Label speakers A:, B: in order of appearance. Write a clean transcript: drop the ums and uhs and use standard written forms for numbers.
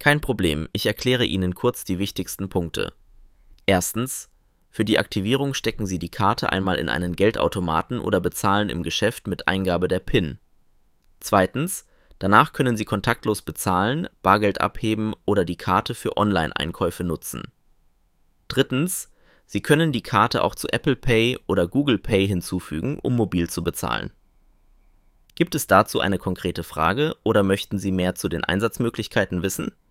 A: Kein Problem, ich erkläre Ihnen kurz die wichtigsten Punkte. Erstens: Für die Aktivierung stecken Sie die Karte einmal in einen Geldautomaten oder bezahlen im Geschäft mit Eingabe der PIN. Zweitens: Danach können Sie kontaktlos bezahlen, Bargeld abheben oder die Karte für Online-Einkäufe nutzen. Drittens: Sie können die Karte auch zu Apple Pay oder Google Pay hinzufügen, um mobil zu bezahlen. Gibt es dazu eine konkrete Frage oder möchten Sie mehr zu den Einsatzmöglichkeiten wissen?